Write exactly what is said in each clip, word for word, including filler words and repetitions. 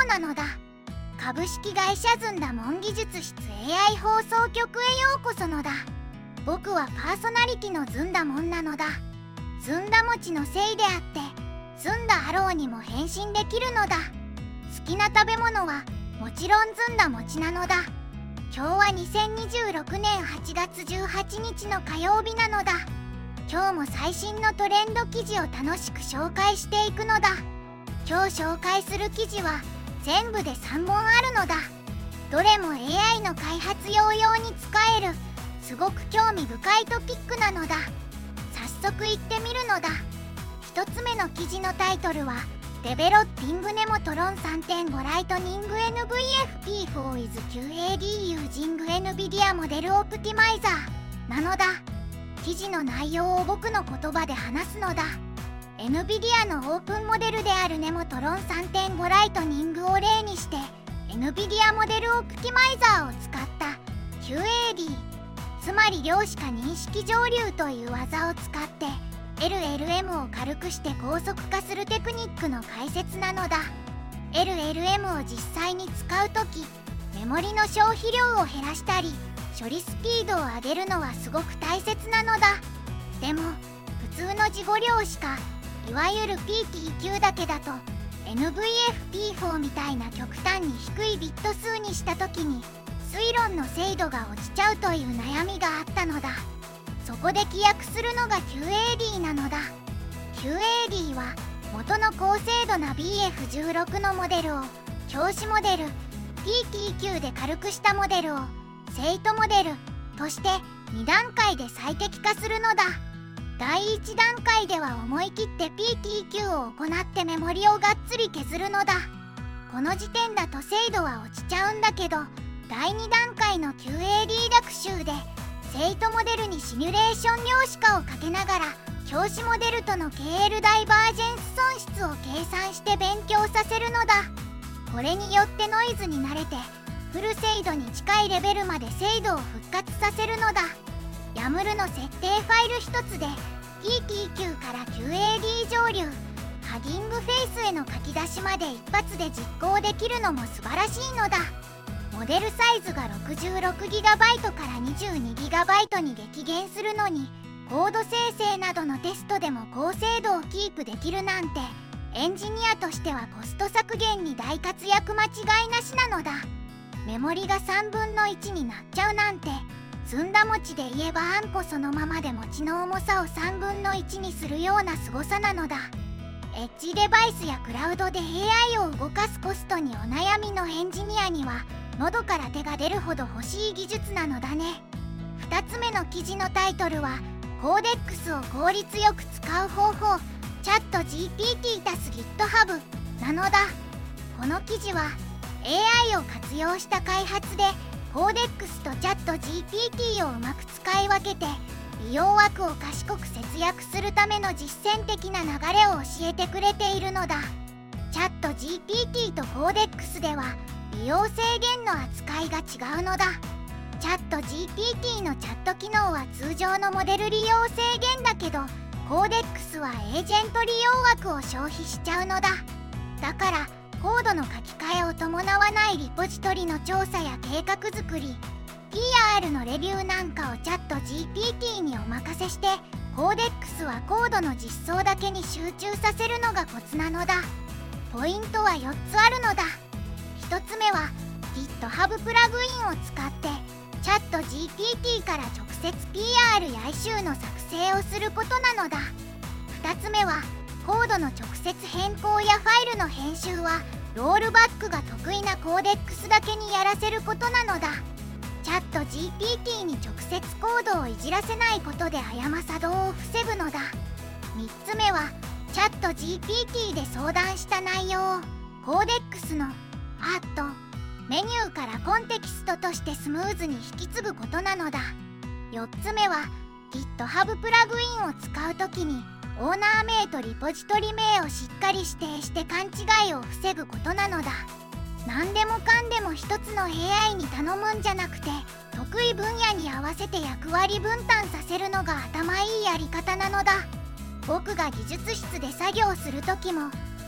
なのだ。株式会社ずんだもん技術室 エーアイ 放送局へようこそのだ。僕はパーソナリティのずんだもんなのだ。ずんだ餅のせいであってずんだハローにも変身できるのだ。好きな食べ物はもちろんずんだ餅なのだ。今日はにせんにじゅうろくねんはちがつじゅうはちにちの火曜日なのだ。今日も最新のトレンド記事を楽しく紹介していくのだ。今日紹介する記事は全部でさんぼんあるのだ。どれも エーアイ の開発用用に使えるすごく興味深いトピックなのだ。早速いってみるのだ。ひとつめの記事のタイトルはデベロッピングネモトロン さんてんご ライトニング エヌブイエフピー for with キューエーディー using NVIDIA モデルオプティマイザーなのだ。記事の内容を僕の言葉で話すのだ。NVIDIA のオープンモデルであるネモトロン さんてんご ライトニングを例にして NVIDIA モデルオプティマイザーを使った キューエーディー つまり量子化認識上流という技を使って エルエルエム を軽くして高速化するテクニックの解説なのだ。 エルエルエム を実際に使うときメモリの消費量を減らしたり処理スピードを上げるのはすごく大切なのだ。でも普通の事後量子化いわゆる ピーティーキュー だけだと エヌブイエフピーフォー みたいな極端に低いビット数にした時に推論の精度が落ちちゃうという悩みがあったのだ。そこで規約するのが キューエーディー なのだ。 キューエーディー は元の高精度な ビーエフじゅうろく のモデルを教師モデル ピーティーキュー で軽くしたモデルをセイトモデルとしてにだんかいで最適化するのだ。だいいちだんかいでは思い切って ピーティーキュー を行ってメモリをがっつり削るのだ。この時点だと精度は落ちちゃうんだけどだいにだんかいの キューエーディー 学習でセイトモデルにシミュレーション量子化をかけながら教師モデルとの ケーエル ダイバージェンス損失を計算して勉強させるのだ。これによってノイズに慣れてフル精度に近いレベルまで精度を復活させるのだ。ヤムルの設定ファイルひとつで ピーティーキュー から キューエーディー 上流ハギングフェイスへの書き出しまで一発で実行できるのも素晴らしいのだ。モデルサイズが ろくじゅうろくギガバイト から にじゅうにギガバイト に激減するのにコード生成などのテストでも高精度をキープできるなんてエンジニアとしてはコスト削減に大活躍間違いなしなのだ。メモリがさんぶんのいちになっちゃうなんてずんだ餅で言えばあんこそのままで餅の重さをさんぶんのいちにするような凄さなのだ。エッジデバイスやクラウドで エーアイ を動かすコストにお悩みのエンジニアには喉から手が出るほど欲しい技術なのだね。ふたつめの記事のタイトルはコーデックスを効率よく使う方法チャット ジーピーティー 足す GitHub なのだ。この記事は エーアイ を活用した開発でコーデックスとチャット ジーピーティー をうまく使い分けて利用枠を賢く節約するための実践的な流れを教えてくれているのだ。チャット ジーピーティー とコーデックスでは利用制限の扱いが違うのだ。チャット ジーピーティー のチャット機能は通常のモデル利用制限だけどコーデックスはエージェント利用枠を消費しちゃうのだ。だからコードの書き換えを伴わないリポジトリの調査や計画作り ピーアール のレビューなんかをチャット ジーピーティー にお任せしてコーデックスはコードの実装だけに集中させるのがコツなのだ。ポイントはよっつあるのだ。ひとつめは GitHub プラグインを使ってチャット ジーピーティー から直接 ピーアール やイシューの作成をすることなのだ。ふたつめはコードの直接変更やファイルの編集はロールバックが得意なコーデックスだけにやらせることなのだ。チャット ジーピーティー に直接コードをいじらせないことで誤作動を防ぐのだ。みっつめはチャット ジーピーティー で相談した内容をコーデックスのアットメニューからコンテキストとしてスムーズに引き継ぐことなのだ。よっつめは GitHub プラグインを使うときにオーナー名とリポジトリ名をしっかり指定して勘違いを防ぐことなのだ。何でもかんでも一つの エーアイ に頼むんじゃなくて得意分野に合わせて役割分担させるのが頭いいやり方なのだ。僕が技術室で作業する時も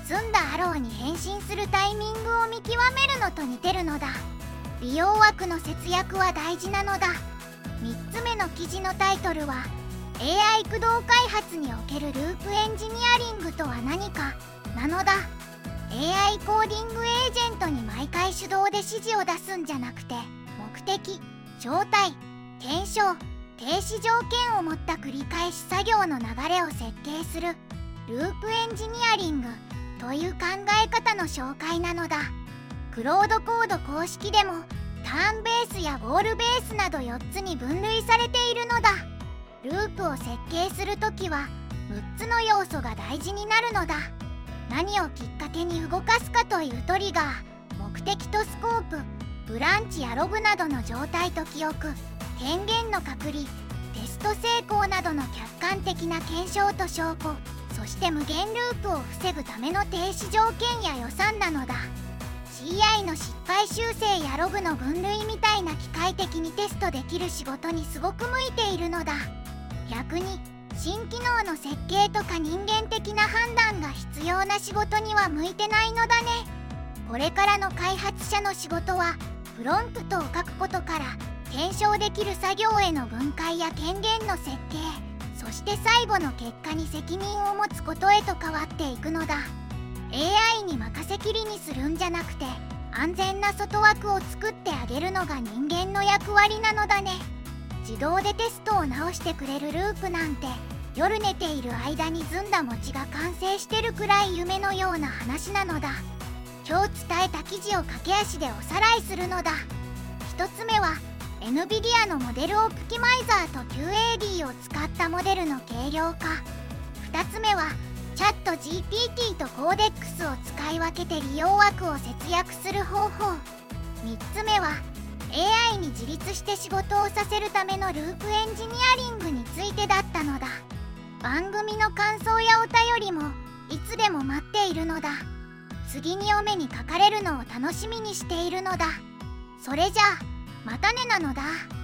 ずんだアローに変身するタイミングを見極めるのと似てるのだ。利用枠の節約は大事なのだ。みっつめの記事のタイトルは エーアイ 駆動開発におけるループエンジニアリングとは何かなのだ。 エーアイ コーディングエージェントに毎回手動で指示を出すんじゃなくて、目的、正体、検証、停止条件を持った繰り返し作業の流れを設計するループエンジニアリングという考え方の紹介なのだ。クロードコード公式でもターンベースやゴールベースなどよっつに分類されているのだ。ループを設計するときはむっつの要素が大事になるのだ。何をきっかけに動かすかというトリガー、目的とスコープ、ブランチやログなどの状態と記憶、権限の確離、テスト成功などの客観的な検証と証拠、そして無限ループを防ぐための停止条件や予算なのだ。 シーアイ の失敗修正やログの分類みたいな機械的にテストできる仕事にすごく向いているのだ。逆に新機能の設計とか人間的な判断が必要な仕事には向いてないのだね。これからの開発者の仕事はプロンプトを書くことから検証できる作業への分解や権限の設計、そして最後の結果に責任を持つことへと変わっていくのだ。 エーアイ に任せきりにするんじゃなくて、安全な外枠を作ってあげるのが人間の役割なのだね。自動でテストを直してくれるループなんて、夜寝ている間にずんだ餅が完成してるくらい夢のような話なのだ。今日伝えた記事を駆け足でおさらいするのだ。ひとつめは エヌビディア のモデルオプティマイザーと キューエーディー を使ったモデルの軽量化。ふたつめはチャット ジーピーティー とコーデックスを使い分けて利用枠を節約する方法。みっつめは エーアイ に自立して仕事をさせるためのループエンジニアリングについてだったのだ。番組の感想やお便りもいつでも待っているのだ。次にお目にかかれるのを楽しみにしているのだ。それじゃあまたねなのだ。